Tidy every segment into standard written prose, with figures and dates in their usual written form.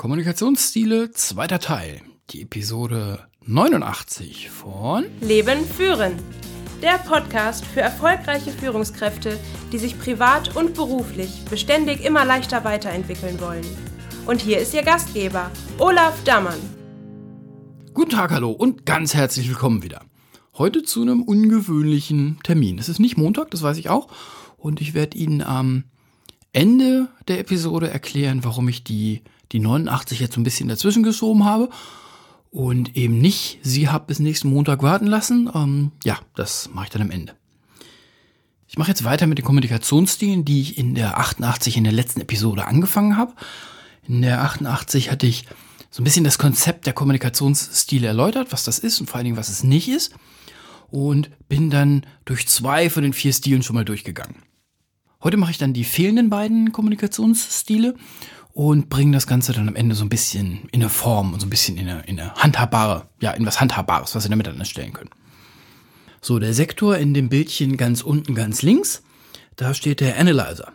Kommunikationsstile, zweiter Teil, die Episode 89 von Leben führen. Der Podcast für erfolgreiche Führungskräfte, die sich privat und beruflich beständig immer leichter weiterentwickeln wollen. Und hier ist Ihr Gastgeber, Olaf Dammann. Guten Tag, hallo und ganz herzlich willkommen wieder. Heute zu einem ungewöhnlichen Termin. Es ist nicht Montag, das weiß ich auch. Und ich werde Ihnen am Ende der Episode erklären, warum ich die 89 jetzt so ein bisschen dazwischen geschoben habe und eben nicht Sie habe bis nächsten Montag warten lassen. Das mache ich dann am Ende. Ich mache jetzt weiter mit den Kommunikationsstilen, die ich in der 88 in der letzten Episode angefangen habe. In der 88 hatte ich so ein bisschen das Konzept der Kommunikationsstile erläutert, was das ist und vor allen Dingen, was es nicht ist. Und bin dann durch 2 von den 4 Stilen schon mal durchgegangen. Heute mache ich dann die fehlenden beiden Kommunikationsstile und bringe das Ganze dann am Ende so ein bisschen in eine Form und so ein bisschen in eine handhabbare, in was Handhabbares, was Sie damit dann erstellen können. So, der Sektor in dem Bildchen ganz unten, ganz links, da steht der Analyzer.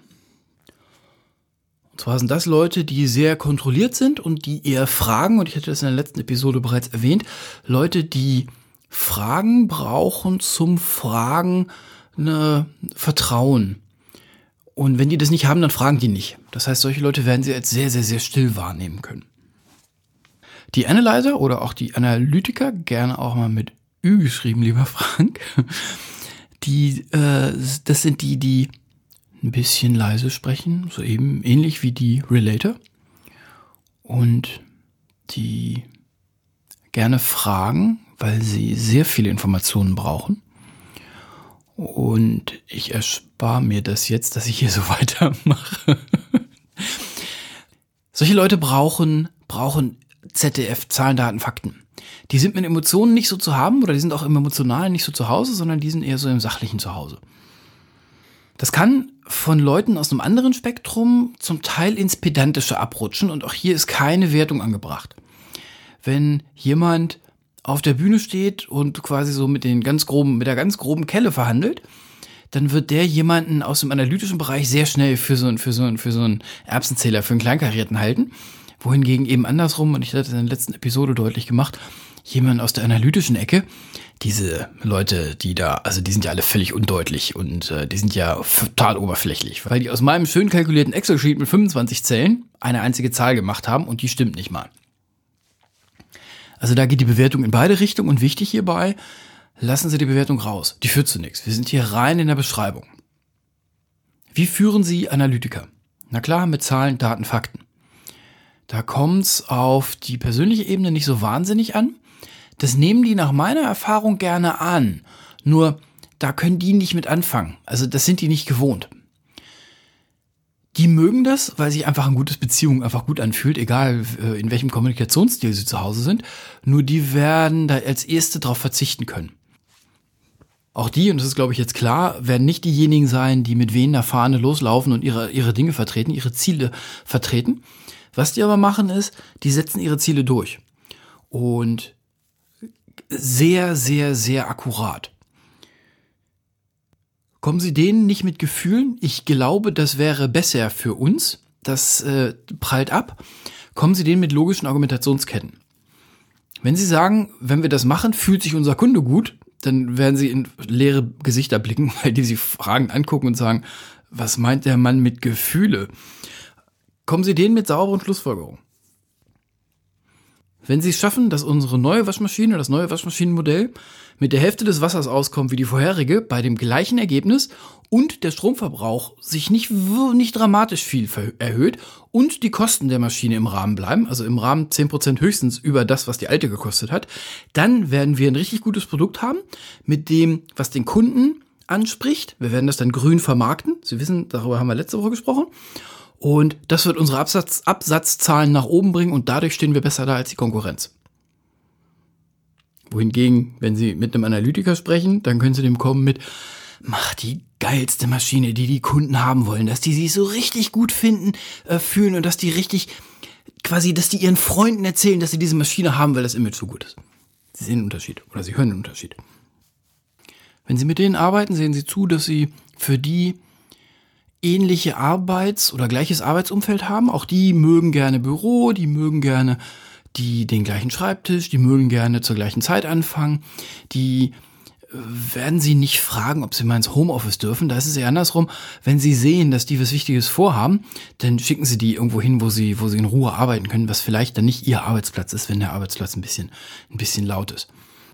Und zwar sind das Leute, die sehr kontrolliert sind und die eher fragen, und ich hatte das in der letzten Episode bereits erwähnt, Leute, die Fragen brauchen zum Fragen, Vertrauen. Und wenn die das nicht haben, dann fragen die nicht. Das heißt, solche Leute werden Sie als sehr, sehr, sehr still wahrnehmen können. Die Analyzer oder auch die Analytiker, gerne auch mal mit Ü geschrieben, lieber Frank, das sind die ein bisschen leise sprechen, so eben ähnlich wie die Relator. Und die gerne fragen, weil sie sehr viele Informationen brauchen. Und ich erspare mir das jetzt, dass ich hier so weitermache. Solche Leute brauchen ZDF, Zahlen, Daten, Fakten. Die sind mit Emotionen nicht so zu haben oder die sind auch im Emotionalen nicht so zu Hause, sondern die sind eher so im Sachlichen zu Hause. Das kann von Leuten aus einem anderen Spektrum zum Teil ins Pedantische abrutschen und auch hier ist keine Wertung angebracht. Wenn jemand auf der Bühne steht und quasi so mit der ganz groben Kelle verhandelt, dann wird der jemanden aus dem analytischen Bereich sehr schnell für so einen Erbsenzähler, für einen Kleinkarierten halten. Wohingegen eben andersrum, und ich hatte das in der letzten Episode deutlich gemacht, jemand aus der analytischen Ecke, diese Leute, die sind ja alle völlig undeutlich und die sind ja total oberflächlich, weil die aus meinem schön kalkulierten Excel-Sheet mit 25 Zellen eine einzige Zahl gemacht haben und die stimmt nicht mal. Also da geht die Bewertung in beide Richtungen und wichtig hierbei, lassen Sie die Bewertung raus. Die führt zu nichts. Wir sind hier rein in der Beschreibung. Wie führen Sie Analytiker? Na klar, mit Zahlen, Daten, Fakten. Da kommt's auf die persönliche Ebene nicht so wahnsinnig an. Das nehmen die nach meiner Erfahrung gerne an. Nur, da können die nicht mit anfangen. Also das sind die nicht gewohnt. Die mögen das, weil sich einfach eine gute Beziehung einfach gut anfühlt, egal in welchem Kommunikationsstil sie zu Hause sind. Nur die werden da als Erste drauf verzichten können. Auch die, und das ist glaube ich jetzt klar, werden nicht diejenigen sein, die mit wehender Fahne loslaufen und ihre Dinge vertreten, ihre Ziele vertreten. Was die aber machen ist, die setzen ihre Ziele durch. Und sehr, sehr, sehr akkurat. Kommen Sie denen nicht mit Gefühlen? Ich glaube, das wäre besser für uns. Das prallt ab. Kommen Sie denen mit logischen Argumentationsketten. Wenn Sie sagen, wenn wir das machen, fühlt sich unser Kunde gut, dann werden Sie in leere Gesichter blicken, weil die Sie Fragen angucken und sagen, was meint der Mann mit Gefühle? Kommen Sie denen mit sauberen Schlussfolgerungen. Wenn Sie es schaffen, dass unsere neue Waschmaschine, das neue Waschmaschinenmodell mit der Hälfte des Wassers auskommt wie die vorherige, bei dem gleichen Ergebnis und der Stromverbrauch sich nicht dramatisch viel erhöht und die Kosten der Maschine im Rahmen bleiben, also im Rahmen 10% höchstens über das, was die alte gekostet hat, dann werden wir ein richtig gutes Produkt haben, mit dem, was den Kunden anspricht. Wir werden das dann grün vermarkten. Sie wissen, darüber haben wir letzte Woche gesprochen. Und das wird unsere Absatzzahlen nach oben bringen und dadurch stehen wir besser da als die Konkurrenz. Wohingegen, wenn Sie mit einem Analytiker sprechen, dann können Sie dem kommen mit, mach die geilste Maschine, die die Kunden haben wollen, dass die sich so richtig gut fühlen und dass die dass die ihren Freunden erzählen, dass sie diese Maschine haben, weil das Image so gut ist. Sie sehen den Unterschied oder Sie hören den Unterschied. Wenn Sie mit denen arbeiten, sehen Sie zu, dass Sie für die ähnliche oder gleiches Arbeitsumfeld haben. Auch die mögen gerne Büro, die mögen gerne den gleichen Schreibtisch, die mögen gerne zur gleichen Zeit anfangen. Die werden sie nicht fragen, ob sie mal ins Homeoffice dürfen. Da ist es eher andersrum. Wenn sie sehen, dass die was Wichtiges vorhaben, dann schicken sie die irgendwo hin, wo sie in Ruhe arbeiten können, was vielleicht dann nicht ihr Arbeitsplatz ist, wenn der Arbeitsplatz ein bisschen laut ist.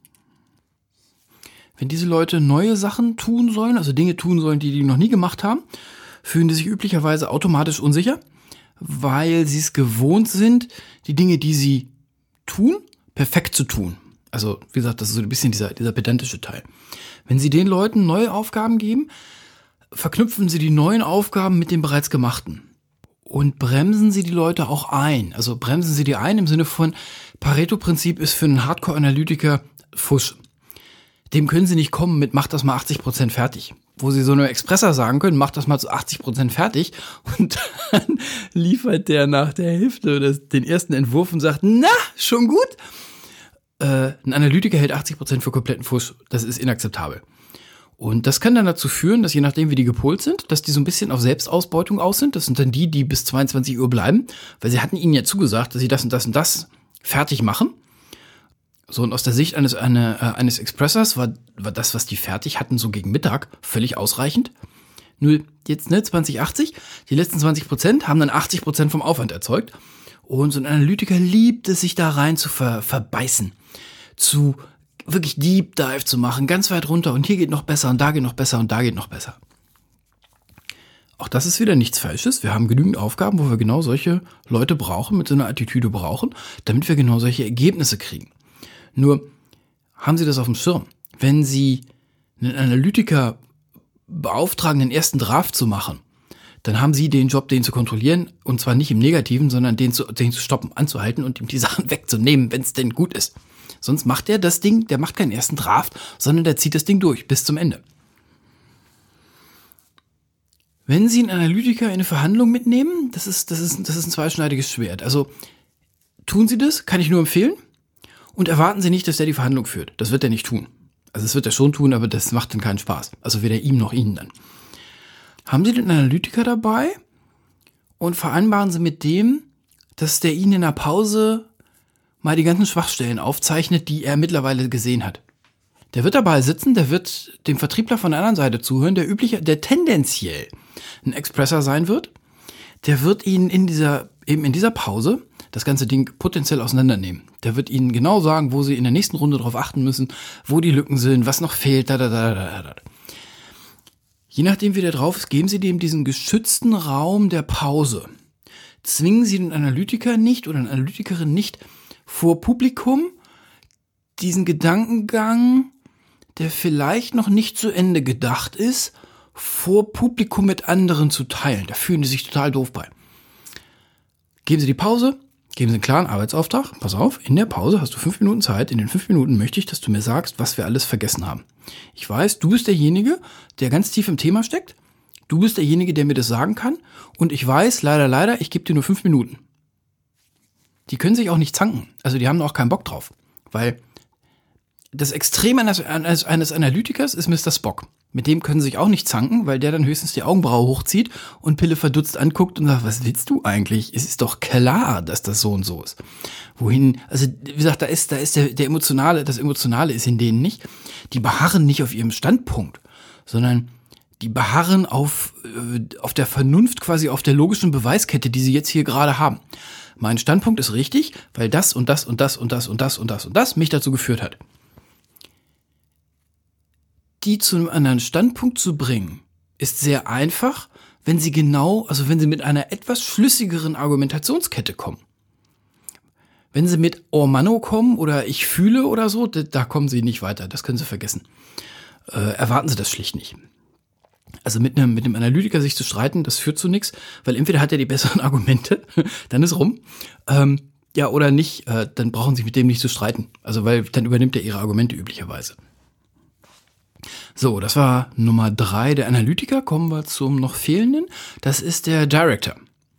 Wenn diese Leute neue Sachen tun sollen, also Dinge tun sollen, die noch nie gemacht haben, fühlen die sich üblicherweise automatisch unsicher, weil sie es gewohnt sind, die Dinge, die sie tun, perfekt zu tun. Also, wie gesagt, das ist so ein bisschen dieser pedantische Teil. Wenn Sie den Leuten neue Aufgaben geben, verknüpfen Sie die neuen Aufgaben mit den bereits gemachten. Und bremsen Sie die Leute auch ein. Also bremsen Sie die ein im Sinne von, Pareto-Prinzip ist für einen Hardcore-Analytiker Fusch. Dem können Sie nicht kommen mit, mach das mal 80% fertig. Wo Sie so eine Expresser sagen können, mach das mal zu 80% fertig. Und dann liefert der nach der Hälfte den ersten Entwurf und sagt, na, schon gut. Ein Analytiker hält 80% für kompletten Fusch. Das ist inakzeptabel. Und das kann dann dazu führen, dass je nachdem, wie die gepolt sind, dass die so ein bisschen auf Selbstausbeutung aus sind. Das sind dann die bis 22 Uhr bleiben, weil sie hatten ihnen ja zugesagt, dass sie das und das und das fertig machen. So, und aus der Sicht eines Expressers war das, was die fertig hatten, so gegen Mittag, völlig ausreichend. Nur jetzt, 2080, die letzten 20% haben dann 80% vom Aufwand erzeugt. Und so ein Analytiker liebt es, sich da rein zu verbeißen. Zu wirklich Deep Dive zu machen, ganz weit runter und hier geht noch besser und da geht noch besser und da geht noch besser. Auch das ist wieder nichts Falsches. Wir haben genügend Aufgaben, wo wir genau solche Leute brauchen, mit so einer Attitüde brauchen, damit wir genau solche Ergebnisse kriegen. Nur haben Sie das auf dem Schirm. Wenn Sie einen Analytiker beauftragen, den ersten Draft zu machen, dann haben Sie den Job, den zu kontrollieren, und zwar nicht im Negativen, sondern den zu stoppen, anzuhalten und ihm die Sachen wegzunehmen, wenn es denn gut ist. Sonst macht der macht keinen ersten Draft, sondern der zieht das Ding durch bis zum Ende. Wenn Sie einen Analytiker in eine Verhandlung mitnehmen, das ist ein zweischneidiges Schwert. Also tun Sie das, kann ich nur empfehlen, und erwarten Sie nicht, dass der die Verhandlung führt. Das wird er nicht tun. Also das wird er schon tun, aber das macht dann keinen Spaß. Also weder ihm noch Ihnen dann. Haben Sie den Analytiker dabei und vereinbaren Sie mit dem, dass der Ihnen in der Pause mal die ganzen Schwachstellen aufzeichnet, die er mittlerweile gesehen hat. Der wird dabei sitzen, der wird dem Vertriebler von der anderen Seite zuhören, der tendenziell ein Expresser sein wird. Der wird Ihnen in dieser Pause das ganze Ding potenziell auseinandernehmen. Der wird Ihnen genau sagen, wo Sie in der nächsten Runde drauf achten müssen, wo die Lücken sind, was noch fehlt, Je nachdem, wie der drauf ist, geben Sie dem diesen geschützten Raum der Pause. Zwingen Sie den Analytiker nicht oder eine Analytikerin nicht vor Publikum diesen Gedankengang, der vielleicht noch nicht zu Ende gedacht ist, vor Publikum mit anderen zu teilen. Da fühlen die sich total doof bei. Geben Sie die Pause, geben Sie einen klaren Arbeitsauftrag. Pass auf, in der Pause hast du 5 Minuten Zeit. In den 5 Minuten möchte ich, dass du mir sagst, was wir alles vergessen haben. Ich weiß, du bist derjenige, der ganz tief im Thema steckt. Du bist derjenige, der mir das sagen kann. Und ich weiß, leider, ich gebe dir nur 5 Minuten. Die können sich auch nicht zanken. Also die haben auch keinen Bock drauf. Weil das Extrem eines Analytikers ist Mr. Spock. Mit dem können sie sich auch nicht zanken, weil der dann höchstens die Augenbraue hochzieht und Pille verdutzt anguckt und sagt, was willst du eigentlich? Es ist doch klar, dass das so und so ist. Wohin, also wie gesagt, da ist das Emotionale ist in denen nicht. Die beharren nicht auf ihrem Standpunkt, sondern die beharren auf der Vernunft, quasi auf der logischen Beweiskette, die sie jetzt hier gerade haben. Mein Standpunkt ist richtig, weil das und das und das und das und das und das und das mich dazu geführt hat. Die zu einem anderen Standpunkt zu bringen, ist sehr einfach, wenn sie mit einer etwas schlüssigeren Argumentationskette kommen. Wenn sie mit Oh Manno kommen oder ich fühle oder so, da kommen sie nicht weiter, das können sie vergessen. Erwarten sie das schlicht nicht. Also mit einem Analytiker sich zu streiten, das führt zu nichts, weil entweder hat er die besseren Argumente, dann ist rum, oder nicht, dann brauchen sie mit dem nicht zu streiten. Also weil dann übernimmt er ihre Argumente üblicherweise. So, das war Nummer 3 der Analytiker. Kommen wir zum noch fehlenden. Das ist der Director.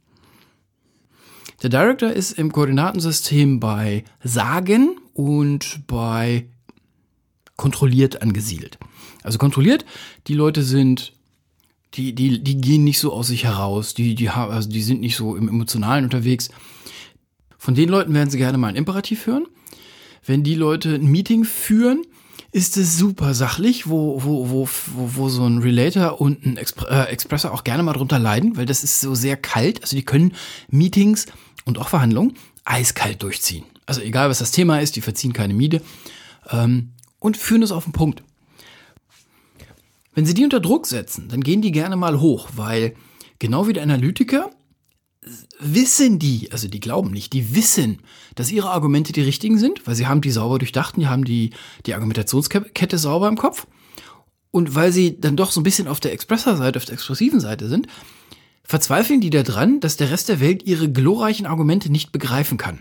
Der Director ist im Koordinatensystem bei Sagen und bei kontrolliert angesiedelt. Also kontrolliert, die Leute sind Die gehen nicht so aus sich heraus, die sind nicht so im Emotionalen unterwegs. Von den Leuten werden sie gerne mal ein Imperativ hören. Wenn die Leute ein Meeting führen, ist es super sachlich, wo so ein Relator und ein Expressor auch gerne mal drunter leiden, weil das ist so sehr kalt. Also die können Meetings und auch Verhandlungen eiskalt durchziehen. Also egal, was das Thema ist, die verziehen keine Miene und führen es auf den Punkt. Wenn sie die unter Druck setzen, dann gehen die gerne mal hoch, weil genau wie der Analytiker wissen die, also die glauben nicht, die wissen, dass ihre Argumente die richtigen sind, weil sie haben die sauber durchdacht, die haben die Argumentationskette sauber im Kopf. Und weil sie dann doch so ein bisschen auf der Expressor-Seite, auf der expressiven Seite sind, verzweifeln die daran, dass der Rest der Welt ihre glorreichen Argumente nicht begreifen kann.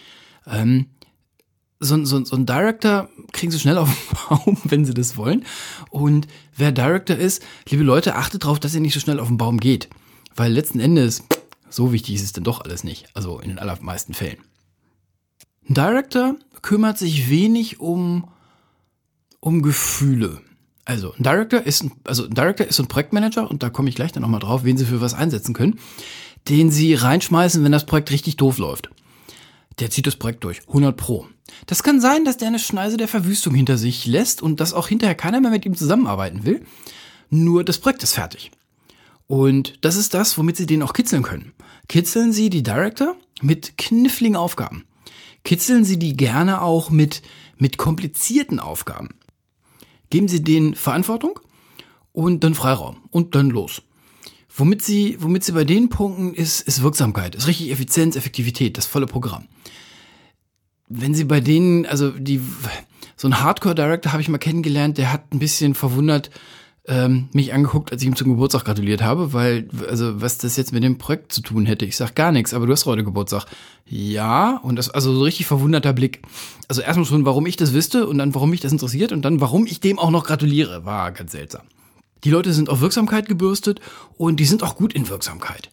So ein Director kriegen sie schnell auf den Baum, wenn sie das wollen. Und wer Director ist, liebe Leute, achtet darauf, dass ihr nicht so schnell auf den Baum geht. Weil letzten Endes, so wichtig ist es denn doch alles nicht. Also in den allermeisten Fällen. Ein Director kümmert sich wenig um Gefühle. Also ein Director ist ein Projektmanager, und da komme ich gleich dann nochmal drauf, wen sie für was einsetzen können, den sie reinschmeißen, wenn das Projekt richtig doof läuft. Der zieht das Projekt durch, 100%. Das kann sein, dass der eine Schneise der Verwüstung hinter sich lässt und dass auch hinterher keiner mehr mit ihm zusammenarbeiten will. Nur das Projekt ist fertig. Und das ist das, womit sie den auch kitzeln können. Kitzeln sie die Director mit kniffligen Aufgaben. Kitzeln sie die gerne auch mit komplizierten Aufgaben. Geben sie denen Verantwortung und dann Freiraum und dann los. Womit sie bei den Punkten ist Wirksamkeit, ist richtig Effizienz, Effektivität, das volle Programm. Wenn sie bei denen, so ein Hardcore-Director habe ich mal kennengelernt, der hat ein bisschen verwundert mich angeguckt, als ich ihm zum Geburtstag gratuliert habe, weil, also was das jetzt mit dem Projekt zu tun hätte, ich sag gar nichts, aber du hast heute Geburtstag. Ja, und das, also so richtig verwunderter Blick. Also erstmal schon, warum ich das wüsste und dann, warum mich das interessiert und dann, warum ich dem auch noch gratuliere, war ganz seltsam. Die Leute sind auf Wirksamkeit gebürstet und die sind auch gut in Wirksamkeit.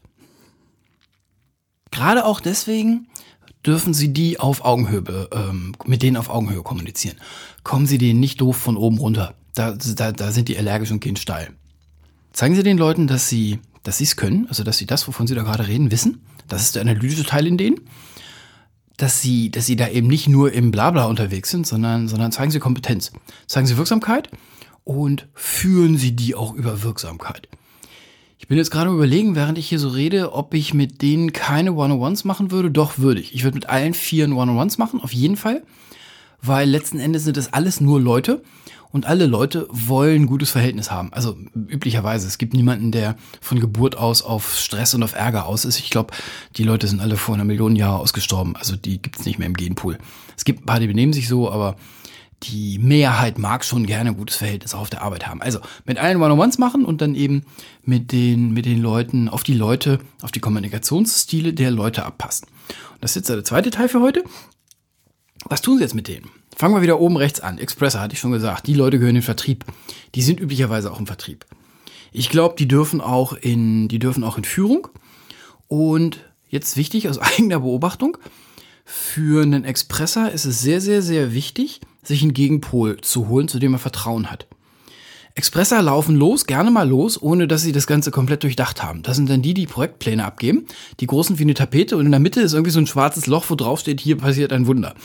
Gerade auch deswegen dürfen Sie die auf Augenhöhe, mit denen auf Augenhöhe kommunizieren. Kommen Sie denen nicht doof von oben runter. Da sind die allergisch und gehen steil. Zeigen Sie den Leuten, dass sie es können, also dass sie das, wovon Sie da gerade reden, wissen. Das ist der analytische Teil in denen. Dass sie da eben nicht nur im Blabla unterwegs sind, sondern zeigen Sie Kompetenz. Zeigen Sie Wirksamkeit und führen Sie die auch über Wirksamkeit. Ich bin jetzt gerade überlegen, während ich hier so rede, ob ich mit denen keine One-on-Ones machen würde. Doch, würde ich. Ich würde mit allen 4 One-on-Ones machen, auf jeden Fall. Weil letzten Endes sind das alles nur Leute. Und alle Leute wollen ein gutes Verhältnis haben. Also üblicherweise. Es gibt niemanden, der von Geburt aus auf Stress und auf Ärger aus ist. Ich glaube, die Leute sind alle vor 1 Million Jahre ausgestorben. Also die gibt es nicht mehr im Genpool. Es gibt ein paar, die benehmen sich so, aber die Mehrheit mag schon gerne ein gutes Verhältnis auch auf der Arbeit haben. Also mit allen One-on-Ones machen und dann eben mit den Leuten, auf die Kommunikationsstile der Leute abpassen. Und das ist jetzt der zweite Teil für heute. Was tun Sie jetzt mit denen? Fangen wir wieder oben rechts an. Expressor hatte ich schon gesagt. Die Leute gehören in den Vertrieb. Die sind üblicherweise auch im Vertrieb. Ich glaube, die dürfen auch in Führung. Und jetzt wichtig aus eigener Beobachtung: Für einen Expressor ist es sehr, sehr, sehr wichtig, sich einen Gegenpol zu holen, zu dem er Vertrauen hat. Expressor laufen gerne mal los, ohne dass sie das Ganze komplett durchdacht haben. Das sind dann die Projektpläne abgeben, die großen wie eine Tapete, und in der Mitte ist irgendwie so ein schwarzes Loch, wo drauf steht, hier passiert ein Wunder.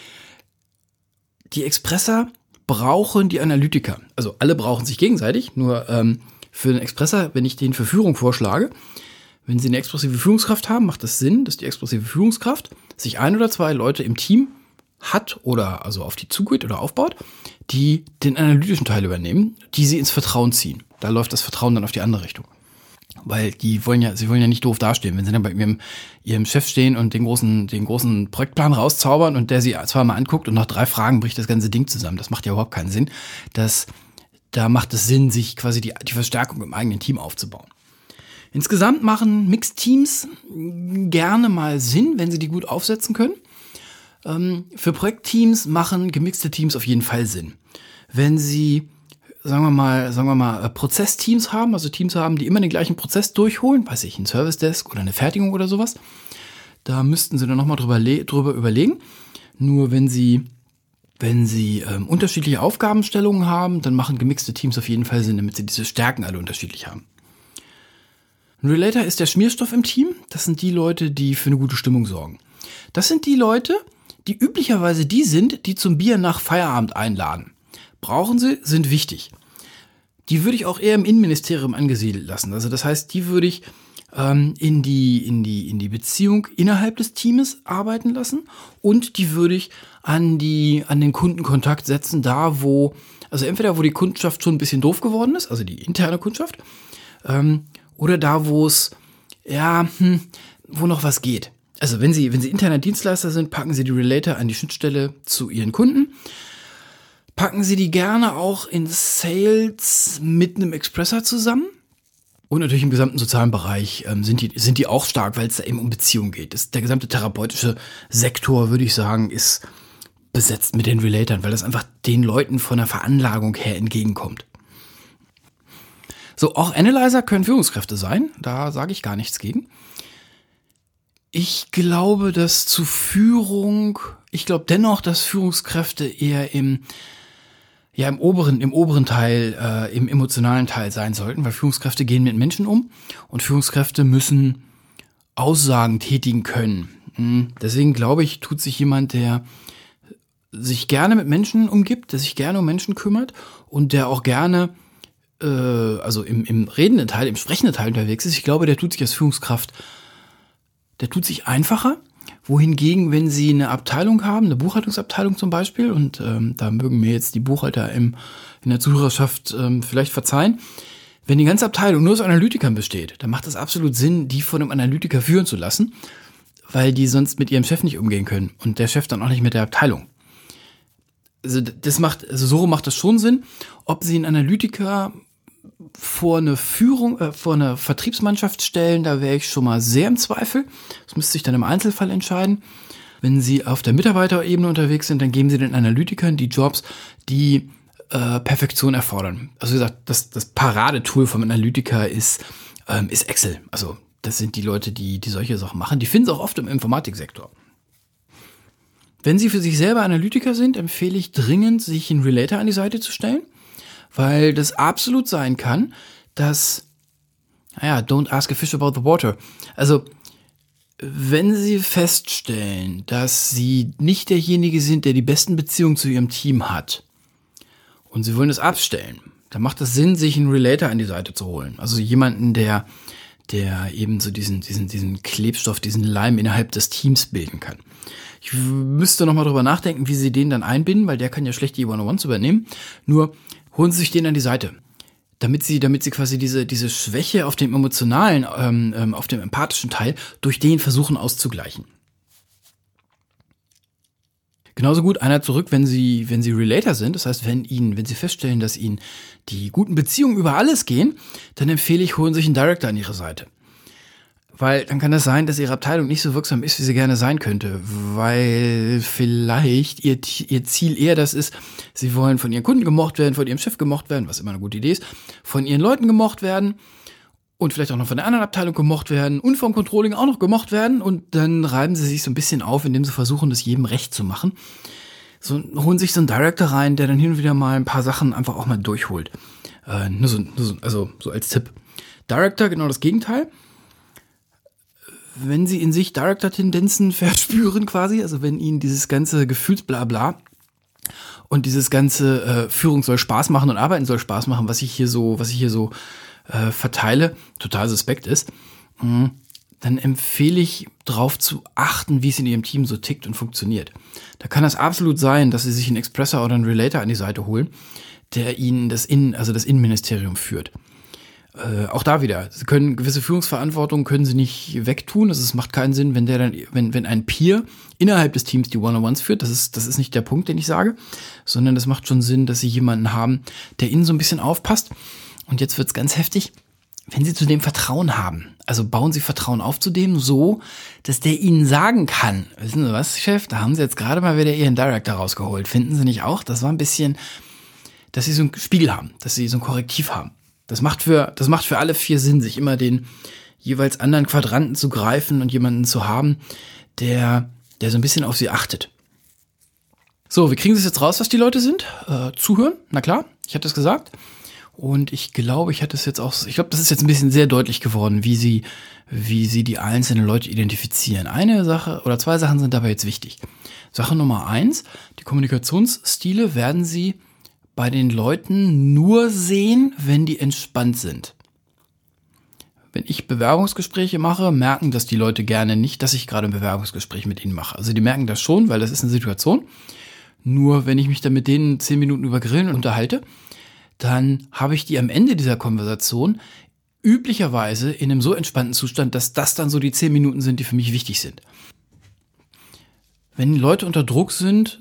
Die Expressor brauchen die Analytiker. Also alle brauchen sich gegenseitig, nur für den Expressor, wenn ich den für Führung vorschlage, wenn sie eine expressive Führungskraft haben, macht das Sinn, dass die expressive Führungskraft sich 1 oder 2 Leute im Team hat oder also auf die zugeht oder aufbaut, die den analytischen Teil übernehmen, die sie ins Vertrauen ziehen. Da läuft das Vertrauen dann auf die andere Richtung. Weil sie wollen ja nicht doof dastehen. Wenn sie dann bei ihrem Chef stehen und den großen Projektplan rauszaubern und der sie zweimal anguckt und nach 3 Fragen bricht das ganze Ding zusammen. Das macht ja überhaupt keinen Sinn. Da macht es Sinn, sich quasi die Verstärkung im eigenen Team aufzubauen. Insgesamt machen Mixed-Teams gerne mal Sinn, wenn sie die gut aufsetzen können. Für Projektteams machen gemixte Teams auf jeden Fall Sinn. Wenn sie, sagen wir mal, Prozessteams haben, also Teams haben, die immer den gleichen Prozess durchholen, weiß ich, ein Service Desk oder eine Fertigung oder sowas, da müssten sie dann nochmal drüber überlegen. Nur wenn sie unterschiedliche Aufgabenstellungen haben, dann machen gemixte Teams auf jeden Fall Sinn, damit sie diese Stärken alle unterschiedlich haben. Ein Relator ist der Schmierstoff im Team. Das sind die Leute, die für eine gute Stimmung sorgen. Das sind die Leute, die üblicherweise die sind, die zum Bier nach Feierabend einladen. Brauchen sie, sind wichtig. Die würde ich auch eher im Innenministerium angesiedelt lassen. Also das heißt, die würde ich in die Beziehung innerhalb des Teams arbeiten lassen und die würde ich an den Kundenkontakt setzen, da wo, also entweder wo die Kundschaft schon ein bisschen doof geworden ist, also die interne Kundschaft, oder da wo es, wo noch was geht. Also wenn Sie interner Dienstleister sind, packen Sie die Relator an die Schnittstelle zu Ihren Kunden. Packen Sie die gerne auch in Sales mit einem Expresser zusammen. Und natürlich im gesamten sozialen Bereich sind die auch stark, weil es da eben um Beziehungen geht. Der gesamte therapeutische Sektor, würde ich sagen, ist besetzt mit den Relatoren, weil das einfach den Leuten von der Veranlagung her entgegenkommt. So, auch Analyzer können Führungskräfte sein. Da sage ich gar nichts gegen. Ich glaube, dass dennoch, dass Führungskräfte eher im oberen Teil, im emotionalen Teil sein sollten, weil Führungskräfte gehen mit Menschen um und Führungskräfte müssen Aussagen tätigen können. Deswegen glaube ich, tut sich jemand, der sich gerne mit Menschen umgibt, der sich gerne um Menschen kümmert und der auch gerne, also im redenden Teil, im sprechenden Teil unterwegs ist. Ich glaube, der tut sich als Führungskraft, der tut sich einfacher. Wohingegen, wenn Sie eine Abteilung haben, eine Buchhaltungsabteilung zum Beispiel, und da mögen mir jetzt die Buchhalter in der Zuhörerschaft vielleicht verzeihen, wenn die ganze Abteilung nur aus Analytikern besteht, dann macht es absolut Sinn, die von einem Analytiker führen zu lassen, weil die sonst mit ihrem Chef nicht umgehen können und der Chef dann auch nicht mit der Abteilung. Also so macht das schon Sinn. Ob Sie einen Analytiker vor eine Vertriebsmannschaft stellen, da wäre ich schon mal sehr im Zweifel. Das müsste sich dann im Einzelfall entscheiden. Wenn Sie auf der Mitarbeiterebene unterwegs sind, dann geben Sie den Analytikern die Jobs, die Perfektion erfordern. Also wie gesagt, das Paradetool vom Analytiker ist Excel. Also das sind die Leute, die solche Sachen machen. Die finden es auch oft im Informatiksektor. Wenn Sie für sich selber Analytiker sind, empfehle ich dringend, sich einen Relator an die Seite zu stellen. Weil das absolut sein kann, dass, don't ask a fish about the water. Also, wenn Sie feststellen, dass Sie nicht derjenige sind, der die besten Beziehungen zu Ihrem Team hat und Sie wollen das abstellen, dann macht es Sinn, sich einen Relator an die Seite zu holen. Also jemanden, der eben so diesen Klebstoff, diesen Leim innerhalb des Teams bilden kann. Ich müsste nochmal drüber nachdenken, wie Sie den dann einbinden, weil der kann ja schlecht die One-on-Ones übernehmen. Nur holen Sie sich den an die Seite, damit Sie quasi diese Schwäche auf dem emotionalen, auf dem empathischen Teil durch den versuchen auszugleichen. Genauso gut einer zurück, wenn Sie Relator sind. Das heißt, wenn Sie feststellen, dass Ihnen die guten Beziehungen über alles gehen, dann empfehle ich, holen Sie sich einen Director an Ihre Seite. Weil dann kann das sein, dass Ihre Abteilung nicht so wirksam ist, wie sie gerne sein könnte. Weil vielleicht Ihr Ziel eher das ist, Sie wollen von Ihren Kunden gemocht werden, von Ihrem Chef gemocht werden, was immer eine gute Idee ist, von Ihren Leuten gemocht werden und vielleicht auch noch von der anderen Abteilung gemocht werden und vom Controlling auch noch gemocht werden. Und dann reiben Sie sich so ein bisschen auf, indem Sie versuchen, das jedem recht zu machen. So holen sich so einen Director rein, der dann hin und wieder mal ein paar Sachen einfach auch mal durchholt. Also so als Tipp. Director, genau das Gegenteil. Wenn Sie in sich Director-Tendenzen verspüren quasi, also wenn Ihnen dieses ganze Gefühlsblabla und dieses ganze Führung soll Spaß machen und Arbeiten soll Spaß machen, was ich hier so verteile, total suspekt ist, dann empfehle ich darauf zu achten, wie es in Ihrem Team so tickt und funktioniert. Da kann das absolut sein, dass Sie sich einen Expressor oder einen Relator an die Seite holen, der Ihnen das Innenministerium führt. Auch da wieder, Sie können gewisse Führungsverantwortung können Sie nicht wegtun. Es macht keinen Sinn, wenn ein Peer innerhalb des Teams die One-on-Ones führt. Das ist nicht der Punkt, den ich sage, sondern das macht schon Sinn, dass Sie jemanden haben, der Ihnen so ein bisschen aufpasst. Und jetzt wird's ganz heftig, wenn Sie zu dem Vertrauen haben. Also bauen Sie Vertrauen auf zu dem so, dass der Ihnen sagen kann, wissen Sie was, Chef, da haben Sie jetzt gerade mal wieder Ihren Director rausgeholt. Finden Sie nicht auch? Das war ein bisschen, dass Sie so einen Spiegel haben, dass Sie so ein Korrektiv haben. Das macht für alle 4 Sinn, sich immer den jeweils anderen Quadranten zu greifen und jemanden zu haben, der so ein bisschen auf sie achtet. So, wie kriegen Sie es jetzt raus, was die Leute sind? Zuhören, na klar, ich hatte es gesagt. Und ich glaube, das ist jetzt ein bisschen sehr deutlich geworden, wie sie die einzelnen Leute identifizieren. Eine Sache oder zwei Sachen sind dabei jetzt wichtig. Sache Nummer 1, die Kommunikationsstile werden Sie bei den Leuten nur sehen, wenn die entspannt sind. Wenn ich Bewerbungsgespräche mache, merken das die Leute gerne nicht, dass ich gerade ein Bewerbungsgespräch mit ihnen mache. Also die merken das schon, weil das ist eine Situation. Nur wenn ich mich dann mit denen 10 Minuten über Grillen unterhalte, dann habe ich die am Ende dieser Konversation üblicherweise in einem so entspannten Zustand, dass das dann so die 10 Minuten sind, die für mich wichtig sind. Wenn Leute unter Druck sind,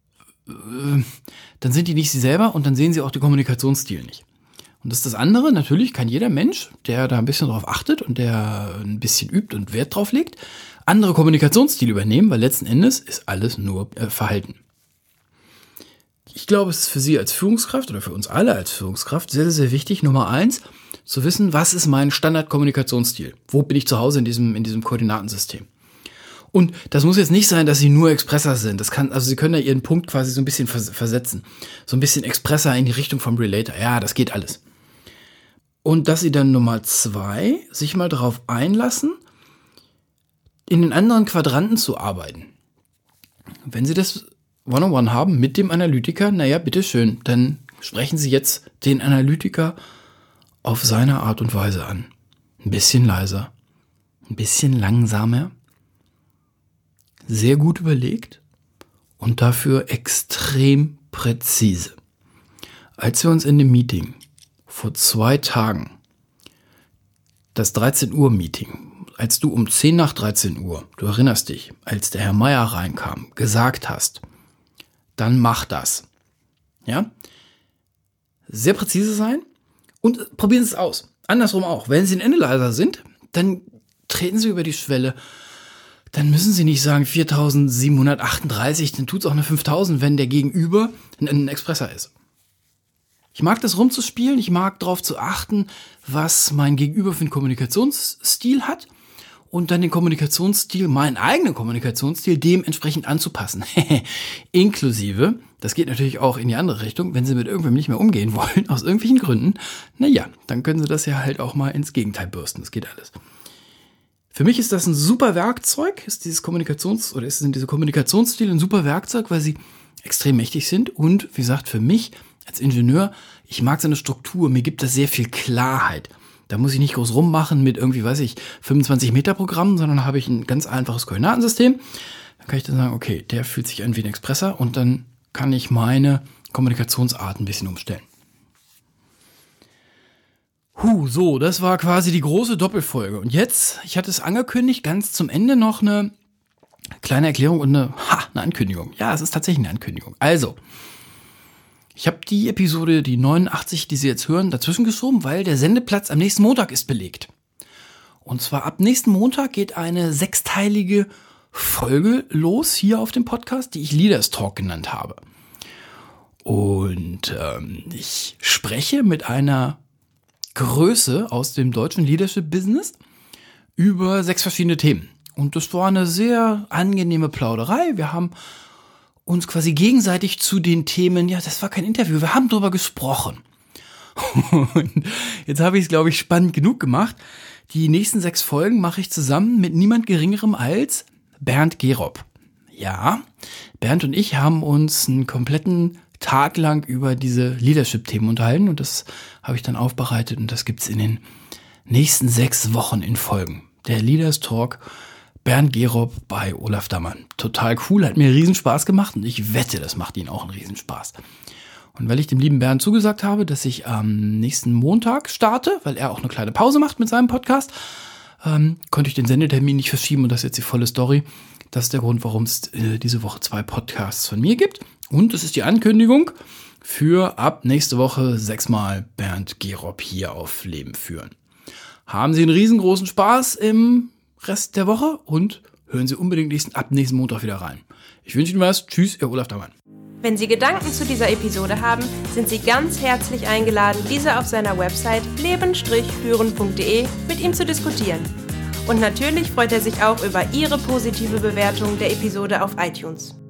dann sind die nicht sie selber und dann sehen sie auch den Kommunikationsstil nicht. Und das ist das andere, natürlich kann jeder Mensch, der da ein bisschen drauf achtet und der ein bisschen übt und Wert drauf legt, andere Kommunikationsstile übernehmen, weil letzten Endes ist alles nur Verhalten. Ich glaube, es ist für Sie als Führungskraft oder für uns alle als Führungskraft sehr, sehr, sehr wichtig, Nummer 1, zu wissen, was ist mein Standardkommunikationsstil? Wo bin ich zu Hause in diesem Koordinatensystem? Und das muss jetzt nicht sein, dass Sie nur Expresser sind. Sie können ja Ihren Punkt quasi so ein bisschen versetzen. So ein bisschen Expresser in die Richtung vom Relator. Ja, das geht alles. Und dass Sie dann Nummer 2 sich mal darauf einlassen, in den anderen Quadranten zu arbeiten. Wenn Sie das One-on-One haben mit dem Analytiker, naja, bitteschön, dann sprechen Sie jetzt den Analytiker auf seine Art und Weise an. Ein bisschen leiser, ein bisschen langsamer, sehr gut überlegt und dafür extrem präzise. Als wir uns in dem Meeting vor 2 Tagen, das 13 Uhr Meeting, als du um 10 nach 13 Uhr, du erinnerst dich, als der Herr Meier reinkam, gesagt hast, dann mach das. Ja? Sehr präzise sein und probieren Sie es aus. Andersrum auch. Wenn Sie ein Ende leiser sind, dann treten Sie über die Schwelle. Dann müssen Sie nicht sagen 4738, dann tut es auch eine 5000, wenn der Gegenüber ein Expresser ist. Ich mag das rumzuspielen, ich mag darauf zu achten, was mein Gegenüber für einen Kommunikationsstil hat und dann den Kommunikationsstil, meinen eigenen Kommunikationsstil, dementsprechend anzupassen. Inklusive, das geht natürlich auch in die andere Richtung, wenn Sie mit irgendwem nicht mehr umgehen wollen, aus irgendwelchen Gründen, naja, dann können Sie das ja halt auch mal ins Gegenteil bürsten, das geht alles. Für mich ist das ein super Werkzeug, sind diese Kommunikationsstile ein super Werkzeug, weil sie extrem mächtig sind und, wie gesagt, für mich als Ingenieur, ich mag so eine Struktur, mir gibt das sehr viel Klarheit. Da muss ich nicht groß rummachen mit irgendwie, 25 Meter Programmen, sondern habe ich ein ganz einfaches Koordinatensystem. Dann kann ich dann sagen, okay, der fühlt sich an wie ein Expresser und dann kann ich meine Kommunikationsart ein bisschen umstellen. So, das war quasi die große Doppelfolge. Und jetzt, ich hatte es angekündigt, ganz zum Ende noch eine kleine Erklärung und eine Ankündigung. Ja, es ist tatsächlich eine Ankündigung. Also, ich habe die Episode, die 89, die Sie jetzt hören, dazwischen geschoben, weil der Sendeplatz am nächsten Montag ist belegt. Und zwar ab nächsten Montag geht eine 6-teilige Folge los hier auf dem Podcast, die ich Leaders Talk genannt habe. Und ich spreche mit einer Größe aus dem deutschen Leadership-Business über 6 verschiedene Themen. Und das war eine sehr angenehme Plauderei. Wir haben uns quasi gegenseitig zu den Themen, ja, das war kein Interview, wir haben drüber gesprochen. Und jetzt habe ich es, glaube ich, spannend genug gemacht. Die nächsten 6 Folgen mache ich zusammen mit niemand Geringerem als Bernd Gerob. Ja, Bernd und ich haben uns einen kompletten Tag lang über diese Leadership-Themen unterhalten und das habe ich dann aufbereitet und das gibt's in den nächsten 6 Wochen in Folgen. Der Leaders Talk, Bernd Gerob bei Olaf Dammann. Total cool, hat mir riesen Spaß gemacht und ich wette, das macht Ihnen auch einen riesen Spaß. Und weil ich dem lieben Bernd zugesagt habe, dass ich am nächsten Montag starte, weil er auch eine kleine Pause macht mit seinem Podcast, konnte ich den Sendetermin nicht verschieben und das ist jetzt die volle Story. Das ist der Grund, warum es diese Woche 2 Podcasts von mir gibt. Und es ist die Ankündigung für ab nächste Woche 6-mal Bernd Gerob hier auf Leben führen. Haben Sie einen riesengroßen Spaß im Rest der Woche und hören Sie unbedingt ab nächsten Montag wieder rein. Ich wünsche Ihnen was. Tschüss, Ihr Olaf Dammann. Wenn Sie Gedanken zu dieser Episode haben, sind Sie ganz herzlich eingeladen, diese auf seiner Website leben-führen.de mit ihm zu diskutieren. Und natürlich freut er sich auch über Ihre positive Bewertung der Episode auf iTunes.